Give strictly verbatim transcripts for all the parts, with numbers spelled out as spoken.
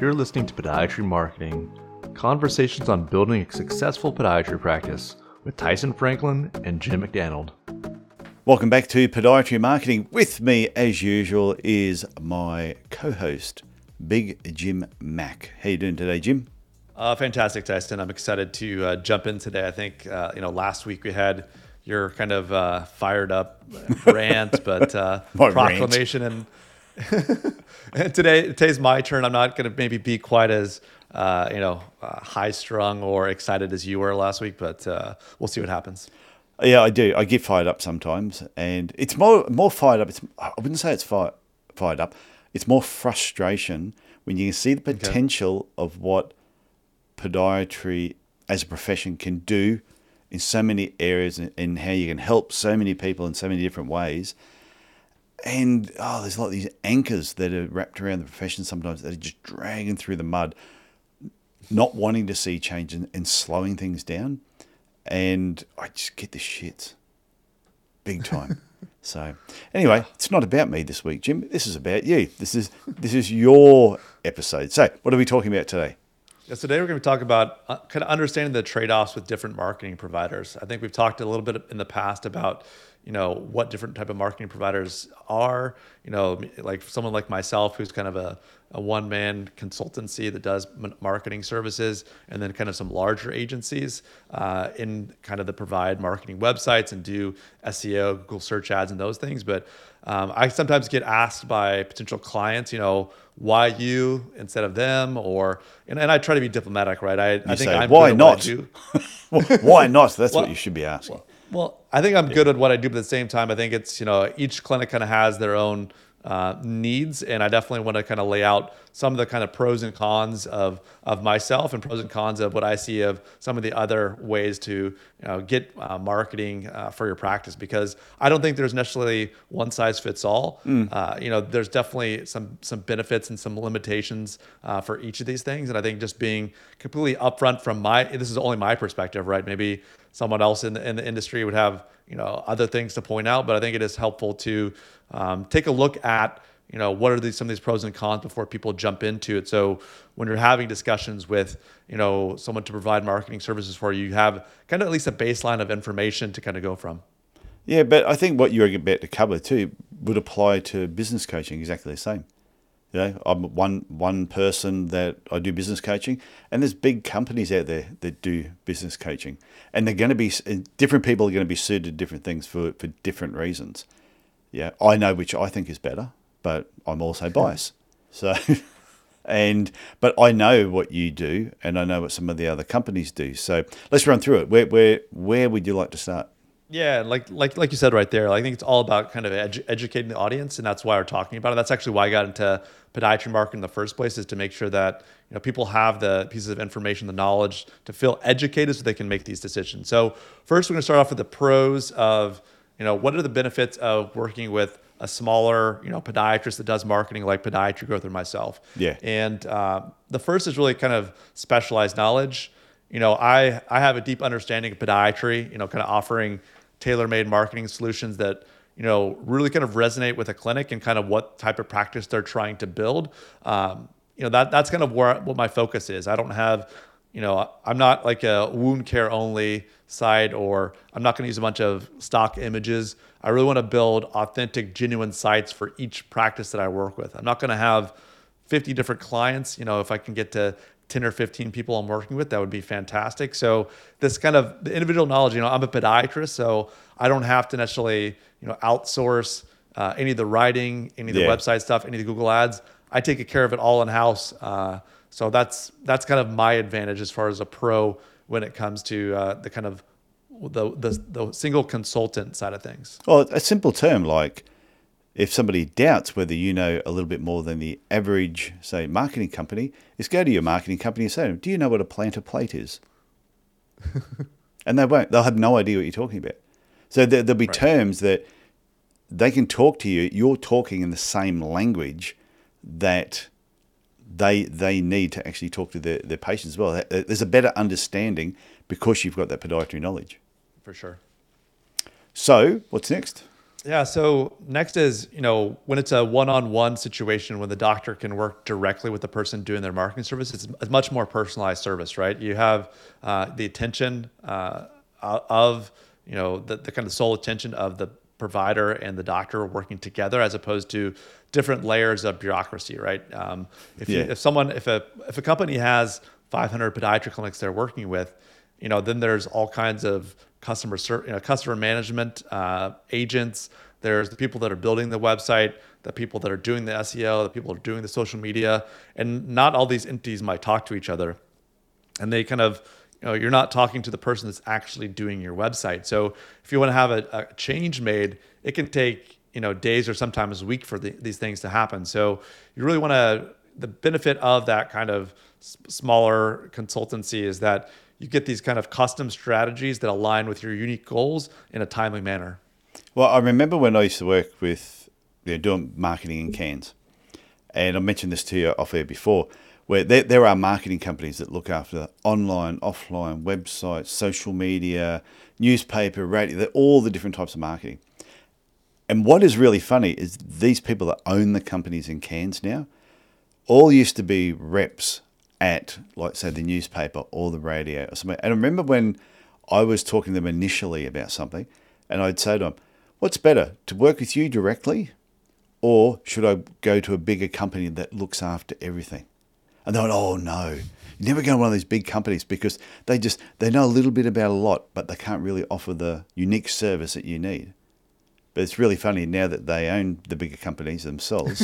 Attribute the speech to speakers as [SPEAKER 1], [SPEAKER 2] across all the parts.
[SPEAKER 1] You're listening to Podiatry Marketing, conversations on building a successful podiatry practice with Tyson Franklin and Jim McDonald.
[SPEAKER 2] Welcome back to Podiatry Marketing. With me, as usual, is my co-host, Big Jim Mack. How you doing today, Jim?
[SPEAKER 3] Uh, fantastic, Tyson. I'm excited to uh, jump in today. I think, uh, you know, last week we had your kind of uh, fired up rant, but uh, proclamation. Rant. And, and today, today's my turn. I'm not going to maybe be quite as, uh, you know, uh, high strung or excited as you were last week, but uh, we'll see what happens.
[SPEAKER 2] Yeah, I do. I get fired up sometimes, and it's more more fired up. It's I wouldn't say it's fire, fired up. It's more frustration when you can see the potential okay. of what podiatry as a profession can do in so many areas, and, and how you can help so many people in so many different ways. And oh, there's like these anchors that are wrapped around the profession sometimes that are just dragging through the mud, not wanting to see change and, and slowing things down. And I just get the shits big time. So anyway, it's not about me this week, Jim. This is about you. This is this is your episode. So what are we talking about today?
[SPEAKER 3] Yeah, so today we're going to talk about uh, kind of understanding the trade-offs with different marketing providers. I think we've talked a little bit in the past about, you know, what different type of marketing providers are, you know, like someone like myself, who's kind of a, a one-man consultancy that does marketing services, and then kind of some larger agencies uh, in kind of the provide marketing websites and do S E O, Google search ads and those things. But um, I sometimes get asked by potential clients, you know, why you instead of them, or, and, and I try to be diplomatic, right? I, I think
[SPEAKER 2] say,
[SPEAKER 3] I'm
[SPEAKER 2] why
[SPEAKER 3] good
[SPEAKER 2] not?
[SPEAKER 3] at what
[SPEAKER 2] well,
[SPEAKER 3] I do.
[SPEAKER 2] why not? That's
[SPEAKER 3] well,
[SPEAKER 2] what you should be asking.
[SPEAKER 3] Well, Well, I think I'm good at what I do, but at the same time, I think it's, you know, each clinic kind of has their own uh, needs. And I definitely want to kind of lay out some of the kind of pros and cons of, of myself and pros and cons of what I see of some of the other ways to, you know, get uh, marketing uh, for your practice, because I don't think there's necessarily one size fits all. Mm. Uh, you know, there's definitely some, some benefits and some limitations uh, for each of these things. And I think just being completely upfront from my, this is only my perspective, right? Maybe someone else in the, in the industry would have, you know, other things to point out, but I think it is helpful to um, take a look at, you know, what are these, some of these pros and cons before people jump into it. So when you're having discussions with, you know, someone to provide marketing services for you, you have kind of at least a baseline of information to kind of go from.
[SPEAKER 2] Yeah, but I think what you're about to cover too would apply to business coaching exactly the same. You know, I'm one one person that I do business coaching, and there's big companies out there that do business coaching, and they're going to be different people are going to be suited to different things for, for different reasons. Yeah, I know which I think is better, but I'm also biased. So, and but I know what you do, and I know what some of the other companies do. So let's run through it. Where where where would you like to start?
[SPEAKER 3] Yeah, like like like you said right there, I think it's all about kind of edu- educating the audience, and that's why we're talking about it. That's actually why I got into podiatry marketing in the first place, is to make sure that, you know, people have the pieces of information, the knowledge to feel educated so they can make these decisions. So first, we're going to start off with the pros of, you know, what are the benefits of working with a smaller, you know, podiatrist that does marketing like Podiatry Growth or myself.
[SPEAKER 2] Yeah.
[SPEAKER 3] And uh, the first is really kind of specialized knowledge. You know, I I have a deep understanding of podiatry, you know, kind of offering tailor-made marketing solutions that, you know, really kind of resonate with a clinic and kind of what type of practice they're trying to build. Um, you know, that that's kind of where what my focus is. I don't have, you know, I'm not like a wound care only site, or I'm not going to use a bunch of stock images. I really want to build authentic, genuine sites for each practice that I work with. I'm not going to have fifty different clients. You know, if I can get to ten or fifteen people I'm working with, that would be fantastic. So this kind of the individual knowledge, you know, I'm a podiatrist, so I don't have to necessarily, you know, outsource uh, any of the writing, any of the
[SPEAKER 2] yeah.
[SPEAKER 3] website stuff, any of the Google ads. I take care of it all in house. Uh, so that's that's kind of my advantage as far as a pro when it comes to uh, the kind of the, the the single consultant side of things.
[SPEAKER 2] Well, a simple term like, if somebody doubts whether you know a little bit more than the average, say, marketing company, is go to your marketing company and say to them, do you know what a plantar plate is? And they won't. They'll have no idea what you're talking about. So there, there'll be right. terms that they can talk to you. You're talking in the same language that they they need to actually talk to their, their patients as well. There's a better understanding because you've got that podiatry knowledge.
[SPEAKER 3] For sure.
[SPEAKER 2] So what's next?
[SPEAKER 3] Yeah. So next is, you know, when it's a one-on-one situation, when the doctor can work directly with the person doing their marketing service, it's a much more personalized service, right? You have uh, the attention uh, of, you know, the, the kind of sole attention of the provider and the doctor working together, as opposed to different layers of bureaucracy, right? Um, if you,
[SPEAKER 2] Yeah.
[SPEAKER 3] if someone, if a if a company has five hundred podiatry clinics they're working with, you know, then there's all kinds of customer ser- you know, customer management uh, agents. There's the people that are building the website, the people that are doing the S E O, the people that are doing the social media, and not all these entities might talk to each other. And they kind of, you know, you're not talking to the person that's actually doing your website. So if you want to have a, a change made, it can take, you know, days or sometimes a week for the, these things to happen. So you really want to, the benefit of that kind of s- smaller consultancy is that you get these kind of custom strategies that align with your unique goals in a timely manner.
[SPEAKER 2] Well, I remember when I used to work with, you know, doing marketing in Cairns, and I mentioned this to you off air before, where there, there are marketing companies that look after online, offline, websites, social media, newspaper, radio, they're all the different types of marketing. And what is really funny is these people that own the companies in Cairns now all used to be reps at, like, say, the newspaper or the radio or something. And I remember when I was talking to them initially about something, and I'd say to them, what's better, to work with you directly, or should I go to a bigger company that looks after everything? And they went, oh, no. You never go to one of these big companies because they just, they know a little bit about a lot, but they can't really offer the unique service that you need. But it's really funny now that they own the bigger companies themselves.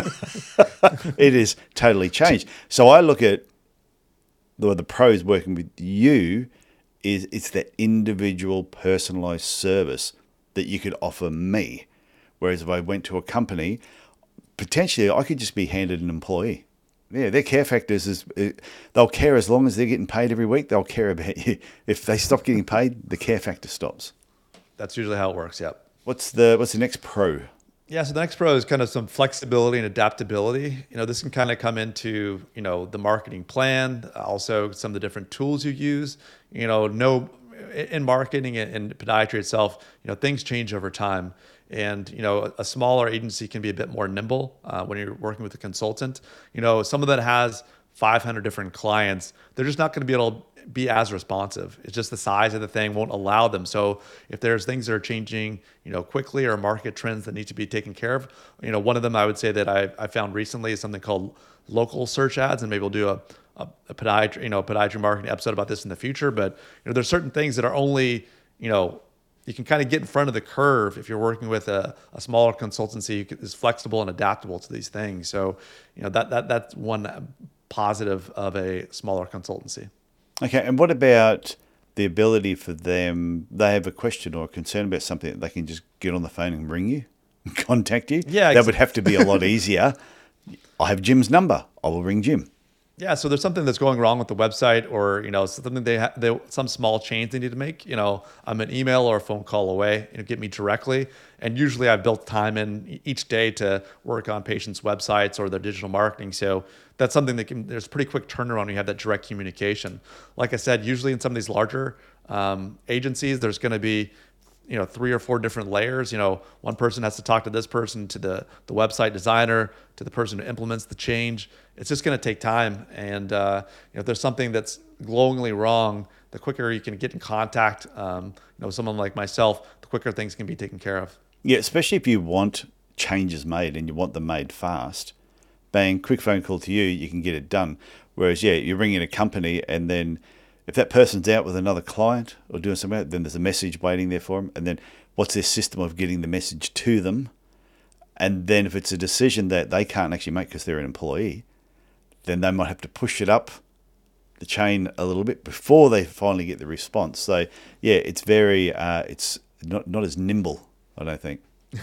[SPEAKER 2] It is totally changed. So I look at the, the pros working with you is it's that individual personalized service that you could offer me. Whereas if I went to a company, potentially I could just be handed an employee. Yeah, their care factors is, they'll care as long as they're getting paid every week. They'll care about you. If they stop getting paid, the care factor stops.
[SPEAKER 3] That's usually how it works. Yep.
[SPEAKER 2] What's the what's the next pro?
[SPEAKER 3] Yeah, so the next pro is kind of some flexibility and adaptability. You know, this can kind of come into, you know, the marketing plan, also some of the different tools you use. You know, no, in marketing and podiatry itself, you know, things change over time. And, you know, a smaller agency can be a bit more nimble uh, when you're working with a consultant. You know, someone that has five hundred different clients, they're just not going to be able to be as responsive. It's just the size of the thing won't allow them. So if there's things that are changing, you know, quickly, or market trends that need to be taken care of, you know, one of them I would say that I, I found recently is something called local search ads, and maybe we'll do a, a, a podiatry, you know, podiatry marketing episode about this in the future. But, you know, there's certain things that are only, you know, you can kind of get in front of the curve if you're working with a, a smaller consultancy who is flexible and adaptable to these things. So, you know, that that that's one positive of a smaller consultancy.
[SPEAKER 2] Okay, and what about the ability for them, they have a question or a concern about something, that they can just get on the phone and ring you, and contact you?
[SPEAKER 3] Yeah,
[SPEAKER 2] that would have to be a lot easier. I have Jim's number. I will ring Jim.
[SPEAKER 3] Yeah, so there's something that's going wrong with the website, or, you know, something they, ha- they some small change they need to make. You know, I'm an email or a phone call away. You know, get me directly. And usually I've built time in each day to work on patients' websites or their digital marketing. So that's something that can, there's pretty quick turnaround when you have that direct communication. Like I said, usually in some of these larger um, agencies, there's going to be, you know, three or four different layers. You know, one person has to talk to this person, to the, the website designer, to the person who implements the change. It's just going to take time. And, uh, you know, if there's something that's glowingly wrong, the quicker you can get in contact, um, you know, someone like myself, the quicker things can be taken care of.
[SPEAKER 2] Yeah, especially if you want changes made and you want them made fast. Bang, quick phone call to you, you can get it done. Whereas, yeah, you ring in a company, and then if that person's out with another client or doing something, then there's a message waiting there for them. And then what's their system of getting the message to them? And then if it's a decision that they can't actually make because they're an employee, then they might have to push it up the chain a little bit before they finally get the response. So, yeah, it's very, uh, it's not, not as nimble, I don't think.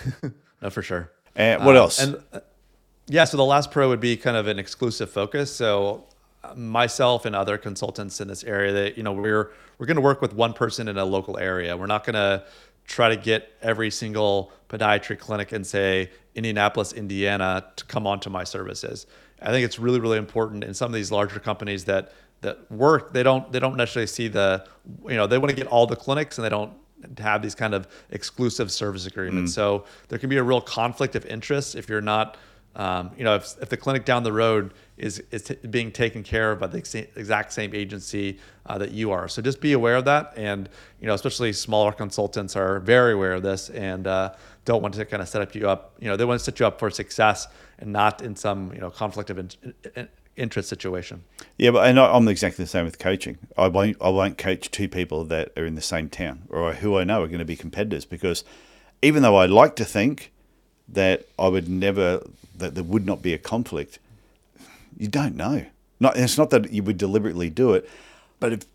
[SPEAKER 3] No, for sure.
[SPEAKER 2] And what
[SPEAKER 3] Um,
[SPEAKER 2] else?
[SPEAKER 3] And uh, yeah, so the last pro would be kind of an exclusive focus. So uh, myself and other consultants in this area, that, you know, we're we're going to work with one person in a local area. We're not going to try to get every single podiatry clinic in, say, Indianapolis, Indiana, to come onto my services. I think it's really, really important in some of these larger companies that that work. They don't they don't necessarily see the, you know, they want to get all the clinics, and they don't to have these kind of exclusive service agreements. Mm. So there can be a real conflict of interest if you're not, um, you know, if, if the clinic down the road is is t- being taken care of by the ex- exact same agency uh, that you are. So just be aware of that, and you know, especially smaller consultants are very aware of this and uh, don't want to kind of set up you up. You know, they want to set you up for success and not in some you know conflict of in- in- interest situation.
[SPEAKER 2] Yeah, but and I'm exactly the same with coaching. I won't I won't coach two people that are in the same town or who I know are going to be competitors, because even though I like to think that I would never, that there would not be a conflict, you don't know. Not, it's not that you would deliberately do it, but if,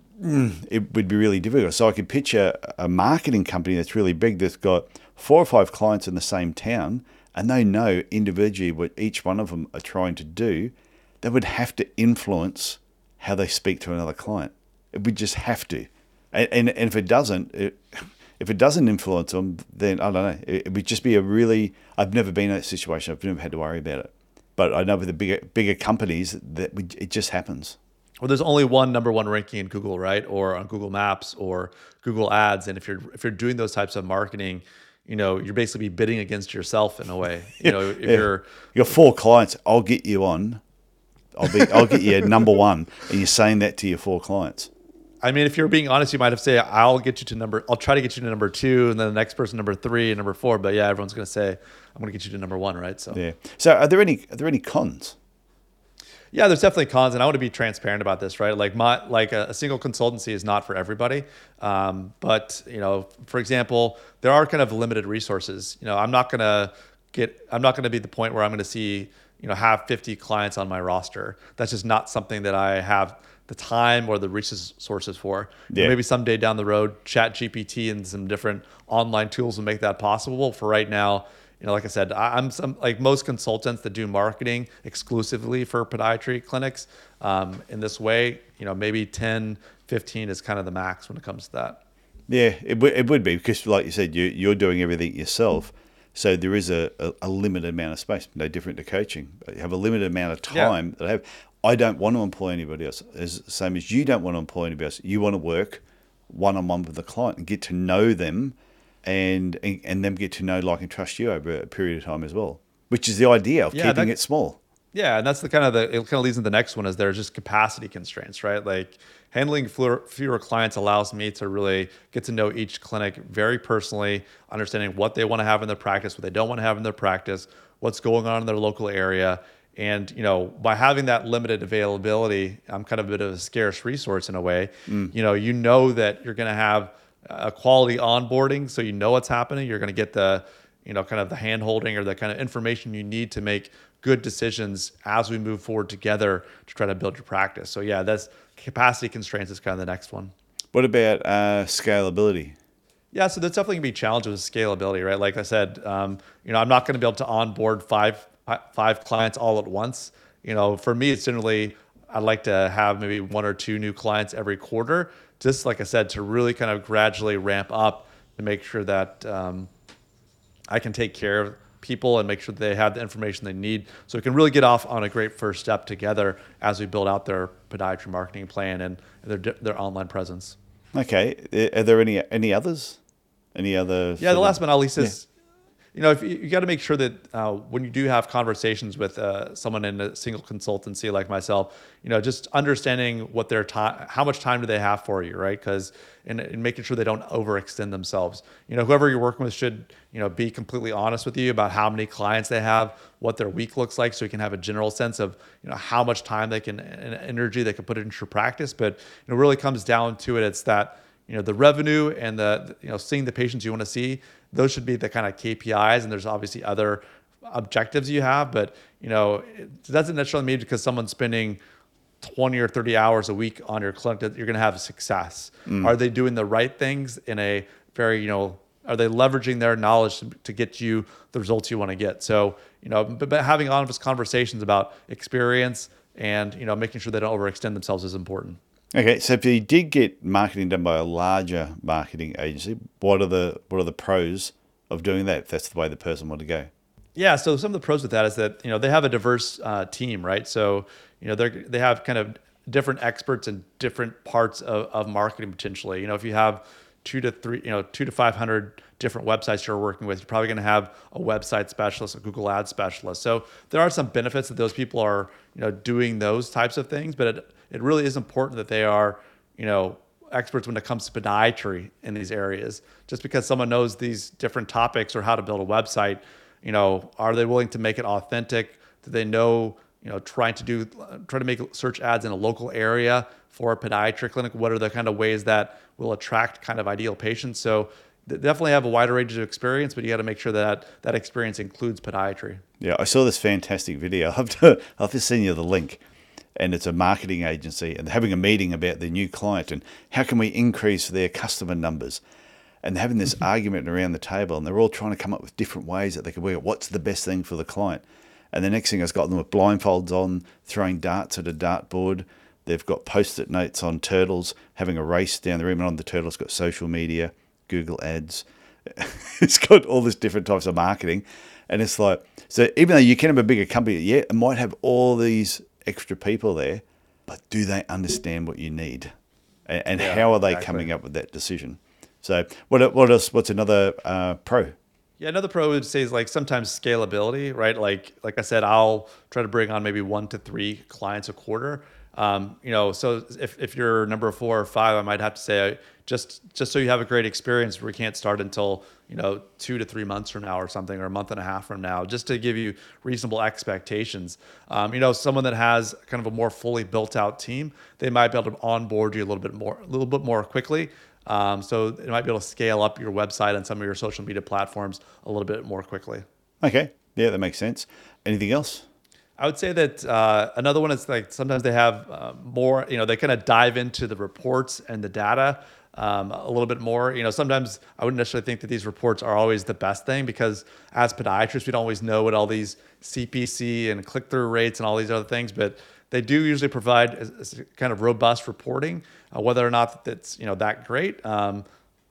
[SPEAKER 2] it would be really difficult. So I could picture a marketing company that's really big that's got four or five clients in the same town, and they know individually what each one of them are trying to do. They would have to influence how they speak to another client. It would just have to. And, and, and if it doesn't, it, if it doesn't influence them, then I don't know. It, it would just be a really, I've never been in that situation. I've never had to worry about it. But I know with the bigger bigger companies that we, it just happens.
[SPEAKER 3] Well, there's only one number one ranking in Google, right? Or on Google Maps or Google Ads. And if you're if you're doing those types of marketing, you know, you're basically bidding against yourself in a way. You know, if
[SPEAKER 2] yeah.
[SPEAKER 3] you're
[SPEAKER 2] you got four clients, I'll get you on. I'll be I'll get you number one, and you're saying that to your four clients.
[SPEAKER 3] I mean, if you're being honest, you might have said, I'll get you to number, I'll try to get you to number two, and then the next person number three and number four. But yeah, everyone's going to say, I'm going to get you to number one, right? So
[SPEAKER 2] yeah. So are there any are there any cons?
[SPEAKER 3] Yeah, there's definitely cons, and I want to be transparent about this, right? Like my like a, a single consultancy is not for everybody, um, but you know, for example, there are kind of limited resources. You know, I'm not going to get, I'm not going to be the point where I'm going to see, you know, have fifty clients on my roster. That's just not something that I have the time or the resources for.
[SPEAKER 2] Yeah.
[SPEAKER 3] Maybe someday down the road, Chat G P T and some different online tools will make that possible. For right now, you know, like I said, I, I'm some like most consultants that do marketing exclusively for podiatry clinics um, in this way. You know, maybe ten, fifteen is kind of the max when it comes to that.
[SPEAKER 2] Yeah, it would it would be, because like you said, you you're doing everything yourself. So there is a, a, a limited amount of space, no different to coaching. You have a limited amount of time yeah. that I have. I don't want to employ anybody else. As the same as you don't want to employ anybody else. You want to work one-on-one with the client and get to know them, and and, and them get to know, like, and trust you over a period of time as well, which is the idea of yeah, keeping that, it small.
[SPEAKER 3] Yeah, and that's the kind of the, it kind of leads into the next one, is there's just capacity constraints, right? Like handling fewer, fewer clients allows me to really get to know each clinic very personally, understanding what they want to have in their practice, what they don't want to have in their practice, what's going on in their local area. And, you know, by having that limited availability, I'm kind of a bit of a scarce resource in a way. Mm. You know, you know that you're going to have a quality onboarding, so you know what's happening. You're going to get the, you know, kind of the hand holding or the kind of information you need to make good decisions as we move forward together to try to build your practice. So yeah, that's capacity constraints is kind of the next one.
[SPEAKER 2] What about uh, scalability?
[SPEAKER 3] Yeah, so there's definitely gonna be challenges with scalability, right? Like I said, um, you know, I'm not going to be able to onboard five five clients all at once. You know, for me, it's generally, I'd like to have maybe one or two new clients every quarter, just like I said, to really kind of gradually ramp up to make sure that um, I can take care of people and make sure that they have the information they need, so we can really get off on a great first step together as we build out their podiatry marketing plan and their their online presence.
[SPEAKER 2] Okay, are there any any others? Any other?
[SPEAKER 3] Yeah, the last but not least is, yeah. you know, if you, you got to make sure that uh, when you do have conversations with uh, someone in a single consultancy like myself, you know, just understanding what their time, how much time do they have for you, right? Because and, and making sure they don't overextend themselves. You know, whoever you're working with should, you know, be completely honest with you about how many clients they have, what their week looks like, so you can have a general sense of, you know, how much time they can and energy they can put into your practice. But it really comes down to it. It's that, you know, the revenue and the, you know, seeing the patients you want to see, those should be the kind of K P Is. And there's obviously other objectives you have, but, you know, it doesn't necessarily mean because someone's spending twenty or thirty hours a week on your clinic that you're going to have success. Mm. Are they doing the right things in a very, you know, are they leveraging their knowledge to, to get you the results you want to get? So, you know, but, but having honest conversations about experience and, you know, making sure they don't overextend themselves is important.
[SPEAKER 2] Okay, so if you did get marketing done by a larger marketing agency, what are the what are the pros of doing that if that's the way the person wanted to go?
[SPEAKER 3] Yeah, so some of the pros with that is that, you know, they have a diverse uh, team, right? So, you know, they they have kind of different experts in different parts of, of marketing potentially. You know, if you have two to three, you know, two to five hundred different websites you're working with. You're probably going to have a website specialist, a Google Ads specialist. So there are some benefits that those people are, you know, doing those types of things, but it, it really is important that they are, you know, experts when it comes to podiatry in these areas. Just because someone knows these different topics or how to build a website, you know, are they willing to make it authentic? Do they know, you know, trying to do, try to make search ads in a local area for a podiatry clinic? What are the kind of ways that will attract kind of ideal patients? So they definitely have a wider range of experience, but you got to make sure that that experience includes podiatry.
[SPEAKER 2] Yeah, I saw this fantastic video. I'll have to, I'll have to send you the link. And it's a marketing agency and they're having a meeting about their new client and how can we increase their customer numbers. And they're having this mm-hmm. argument around the table and they're all trying to come up with different ways that they can work out what's the best thing for the client. And the next thing has got them with blindfolds on, throwing darts at a dartboard. They've got post-it notes on turtles, having a race down the room, and on the turtles got social media, Google Ads. It's got all these different types of marketing. And it's like, so even though you can have a bigger company, yeah, it might have all these extra people there, but do they understand what you need? And, and yeah, how are they exactly. coming up with that decision? So what what else, what's another uh, pro?
[SPEAKER 3] Yeah, another pro would say is like sometimes scalability, right? Like like I said, I'll try to bring on maybe one to three clients a quarter. Um, you know, so if, if you're number four or five, I might have to say just just so you have a great experience, we can't start until, you know, two to three months from now or something, or a month and a half from now, just to give you reasonable expectations. Um, you know, someone that has kind of a more fully built out team, they might be able to onboard you a little bit more, a little bit more quickly. Um, so it might be able to scale up your website and some of your social media platforms a little bit more quickly.
[SPEAKER 2] Okay. Yeah, that makes sense. Anything else?
[SPEAKER 3] I would say that uh, another one is like sometimes they have uh, more, you know, they kind of dive into the reports and the data um, a little bit more. You know, sometimes I wouldn't necessarily think that these reports are always the best thing because as podiatrists, we don't always know what all these C P C and click-through rates and all these other things, but they do usually provide a, a kind of robust reporting, uh, whether or not that's, you know, that great. Um,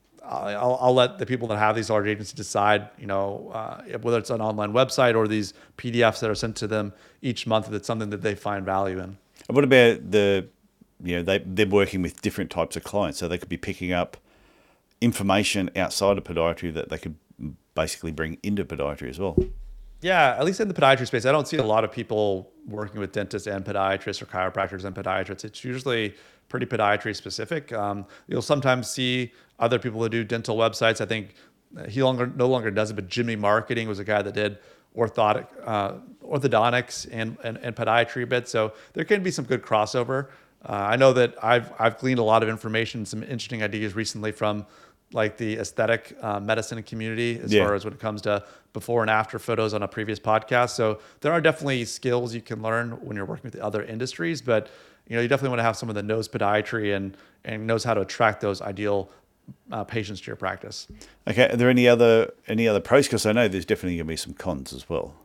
[SPEAKER 3] I'll, I'll let the people that have these large agencies decide, you know, uh, whether it's an online website or these P D Fs that are sent to them each month, if it's something that they find value in.
[SPEAKER 2] What about the, you know, they, they're working with different types of clients, so they could be picking up information outside of podiatry that they could basically bring into podiatry as well.
[SPEAKER 3] Yeah, at least in the podiatry space, I don't see a lot of people working with dentists and podiatrists or chiropractors and podiatrists. It's usually pretty podiatry specific. Um, you'll sometimes see other people who do dental websites. I think he longer, no longer does it, but Jimmy Marketing was a guy that did orthotic, uh, orthodontics and, and, and podiatry a bit. So there can be some good crossover. Uh, I know that I've, I've gleaned a lot of information, some interesting ideas recently from like the aesthetic uh, medicine community as yeah. far as when it comes to before and after photos on a previous podcast. So there are definitely skills you can learn when you're working with the other industries, but you know, you definitely want to have someone that knows podiatry and, and knows how to attract those ideal uh, patients to your practice.
[SPEAKER 2] Okay. Are there any other, any other pros? Because I know there's definitely going to be some cons as well.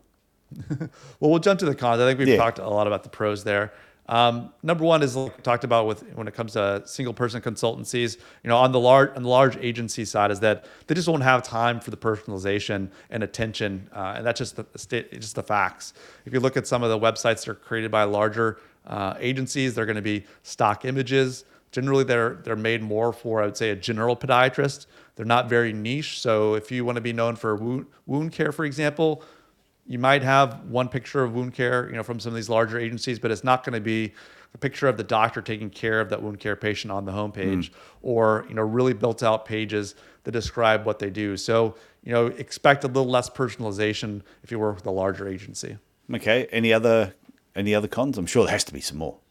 [SPEAKER 3] Well, we'll jump to the cons. I think we've
[SPEAKER 2] yeah.
[SPEAKER 3] talked a lot about the pros there. Um, number one is like talked about with when it comes to single person consultancies, you know, on the large on the large agency side is that they just won't have time for the personalization and attention, uh, and that's just the state, just the facts. If you look at some of the websites that are created by larger uh, agencies, they're going to be stock images. Generally, they're they're made more for, I would say, a general podiatrist. They're not very niche. So if you want to be known for wound, wound care, for example, you might have one picture of wound care, you know, from some of these larger agencies, but it's not going to be a picture of the doctor taking care of that wound care patient on the homepage, mm. or, you know, really built out pages that describe what they do. So, you know, expect a little less personalization if you work with a larger agency.
[SPEAKER 2] Okay. Any other, any other cons? I'm sure there has to be some more.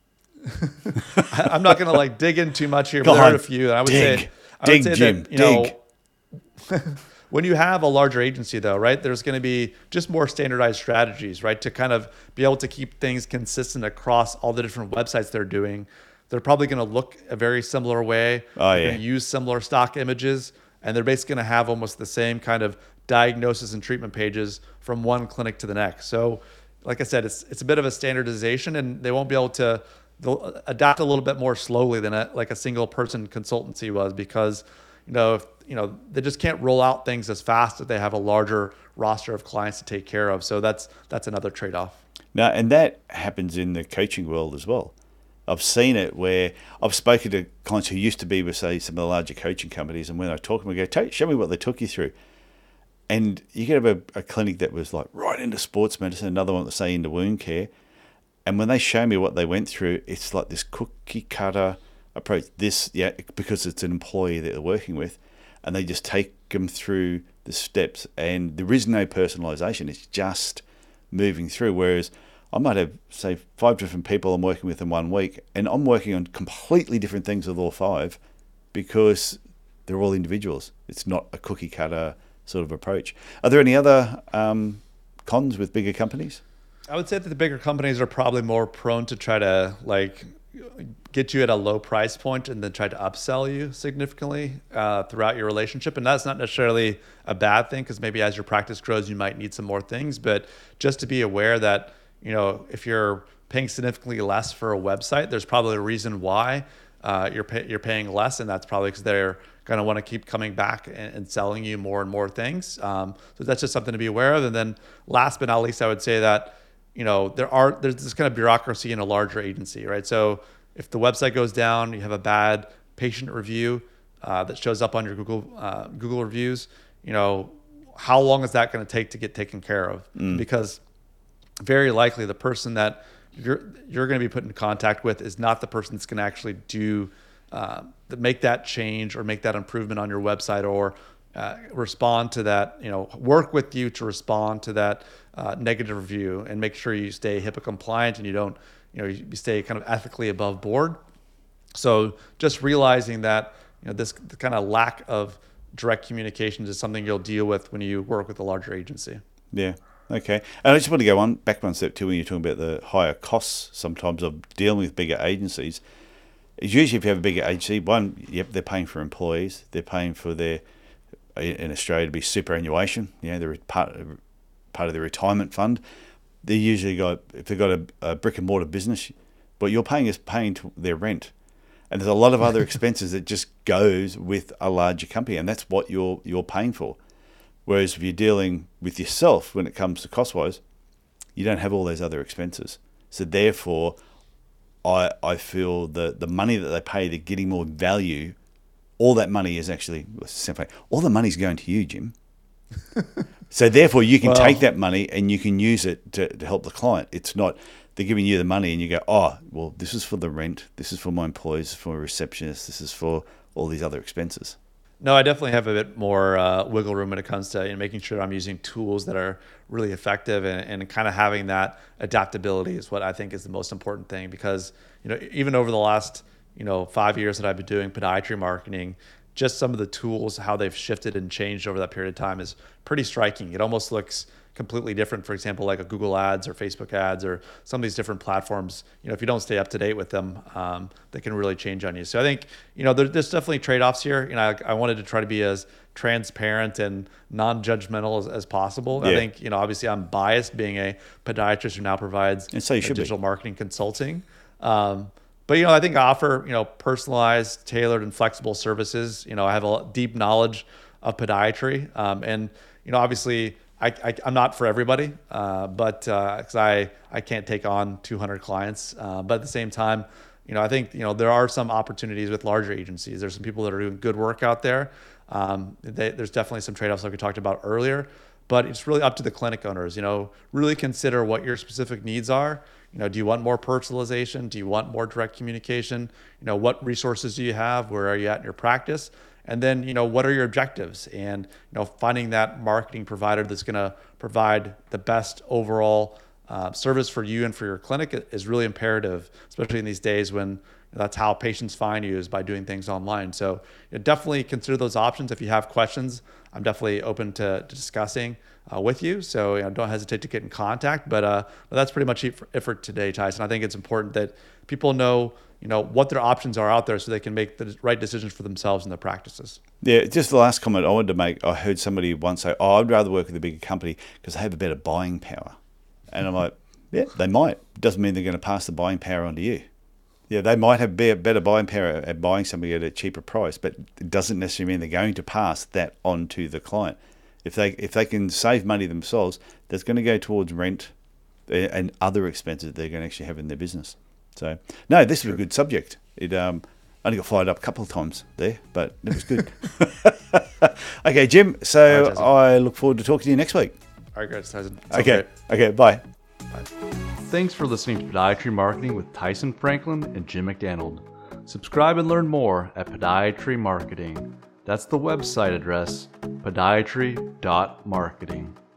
[SPEAKER 3] I'm not going to like dig in too much here, but there are a few. And I would
[SPEAKER 2] dig,
[SPEAKER 3] say, I
[SPEAKER 2] dig,
[SPEAKER 3] would say
[SPEAKER 2] Jim,
[SPEAKER 3] that, you
[SPEAKER 2] dig.
[SPEAKER 3] know, when you have a larger agency though, right, there's going to be just more standardized strategies, right, to kind of be able to keep things consistent across all the different websites they're doing. They're probably going to look a very similar way.
[SPEAKER 2] Oh,
[SPEAKER 3] they're
[SPEAKER 2] yeah.
[SPEAKER 3] going to use similar stock images, and they're basically going to have almost the same kind of diagnosis and treatment pages from one clinic to the next. So, like I said, it's it's a bit of a standardization, and they won't be able to they'll adapt a little bit more slowly than a, like a single person consultancy was, because you know, if, you know, they just can't roll out things as fast if they have a larger roster of clients to take care of. So that's that's another trade-off.
[SPEAKER 2] Now, and that happens in the coaching world as well. I've seen it where I've spoken to clients who used to be with, say, some of the larger coaching companies, and when I talk to them, I go, "Take, show me what they took you through." And you could have a, a clinic that was like right into sports medicine, another one that's say into wound care. And when they show me what they went through, it's like this cookie cutter approach. This, yeah, because it's an employee that they're working with, and they just take them through the steps, and there is no personalization. It's just moving through. Whereas I might have, say, five different people I'm working with in one week, and I'm working on completely different things with all five because they're all individuals. It's not a cookie cutter sort of approach. Are there any other um, cons with bigger companies?
[SPEAKER 3] I would say that the bigger companies are probably more prone to try to like get you at a low price point and then try to upsell you significantly uh, throughout your relationship. And that's not necessarily a bad thing, because maybe as your practice grows, you might need some more things. But just to be aware that, you know, if you're paying significantly less for a website, there's probably a reason why uh, you're pay- you're paying less, and that's probably because they're going to want to keep coming back and, and selling you more and more things. Um, so that's just something to be aware of. And then last but not least, I would say that, you know, there are there's this kind of bureaucracy in a larger agency, right? So if the website goes down, you have a bad patient review uh, that shows up on your Google uh, Google reviews, you know, how long is that going to take to get taken care of? Mm. Because very likely the person that you're you're going to be put in contact with is not the person that's going to actually do uh, make that change or make that improvement on your website, or uh, respond to that, you know, work with you to respond to that uh, negative review, and make sure you stay HIPAA compliant and you don't, you know, you stay kind of ethically above board. So just realizing that, you know, this kind of lack of direct communications is something you'll deal with when you work with a larger agency.
[SPEAKER 2] Yeah. Okay. And I just want to go on back one step too, when you're talking about the higher costs sometimes of dealing with bigger agencies. It's usually if you have a bigger agency, one, yep, they're paying for employees, they're paying for their, in Australia, to be superannuation. You know, they're part part of the retirement fund. They usually got, if they've got a, a brick and mortar business, what you're paying is paying to their rent. And there's a lot of other expenses that just goes with a larger company, and that's what you're you're paying for. Whereas if you're dealing with yourself when it comes to cost-wise, you don't have all those other expenses. So therefore, I I feel the the money that they pay, they're getting more value. All that money is actually, all the money's going to you, Jim. So therefore, you can well, take that money and you can use it to, to help the client. It's not, they're giving you the money and you go, oh, well, this is for the rent, this is for my employees, this is for my receptionist, this is for all these other expenses.
[SPEAKER 3] No, I definitely have a bit more uh, wiggle room when it comes to, you know, making sure I'm using tools that are really effective, and, and kind of having that adaptability is what I think is the most important thing. Because, you know, even over the last, you know, five years that I've been doing podiatry marketing, just some of the tools, how they've shifted and changed over that period of time is pretty striking. It almost looks completely different. For example, like a Google Ads or Facebook Ads or some of these different platforms, you know, if you don't stay up to date with them, um, they can really change on you. So I think, you know, there, there's definitely trade-offs here. You know, I, I wanted to try to be as transparent and non-judgmental as, as possible. Yeah. I think, you know, obviously I'm biased being a podiatrist who now provides
[SPEAKER 2] and so you should
[SPEAKER 3] digital
[SPEAKER 2] be.
[SPEAKER 3] marketing consulting. Um, But, you know, I think I offer, you know, personalized, tailored, and flexible services. You know, I have a deep knowledge of podiatry. Um, and, you know, obviously, I, I, I'm not for everybody, uh, but because uh, I, I can't take on two hundred clients. Uh, but at the same time, you know, I think, you know, there are some opportunities with larger agencies. There's some people that are doing good work out there. Um, they, there's definitely some trade-offs like we talked about earlier. But it's really up to the clinic owners, you know, really consider what your specific needs are. You know, do you want more personalization? Do you want more direct communication? You know, what resources do you have? Where are you at in your practice? And then, you know, what are your objectives? And, you know, finding that marketing provider that's going to provide the best overall uh, service for you and for your clinic is really imperative, especially in these days when that's how patients find you, is by doing things online. So you know, definitely consider those options. If you have questions, I'm definitely open to, to discussing uh, with you. So you know, don't hesitate to get in contact. But uh, but that's pretty much it for, it for today, Tyson. I think it's important that people know, you know, what their options are out there so they can make the right decisions for themselves and their practices.
[SPEAKER 2] Yeah, just the last comment I wanted to make. I heard somebody once say, oh, I'd rather work with a bigger company because they have a better buying power. And I'm like, yeah, they might. Doesn't mean they're going to pass the buying power on to you. Yeah, they might have a better buying power at buying something at a cheaper price, but it doesn't necessarily mean they're going to pass that on to the client. If they if they can save money themselves, that's going to go towards rent and other expenses that they're going to actually have in their business. So, no, this is a good subject. It um, only got fired up a couple of times there, but it was good. Okay, Jim, so
[SPEAKER 3] right,
[SPEAKER 2] I look forward to talking to you next week.
[SPEAKER 3] All right, guys. Sounds
[SPEAKER 2] Okay,
[SPEAKER 3] great.
[SPEAKER 2] okay, bye.
[SPEAKER 3] Bye.
[SPEAKER 1] Thanks for listening to Podiatry Marketing with Tyson Franklin and Jim McDaniel. Subscribe and learn more at Podiatry Marketing. That's the website address, podiatry dot marketing.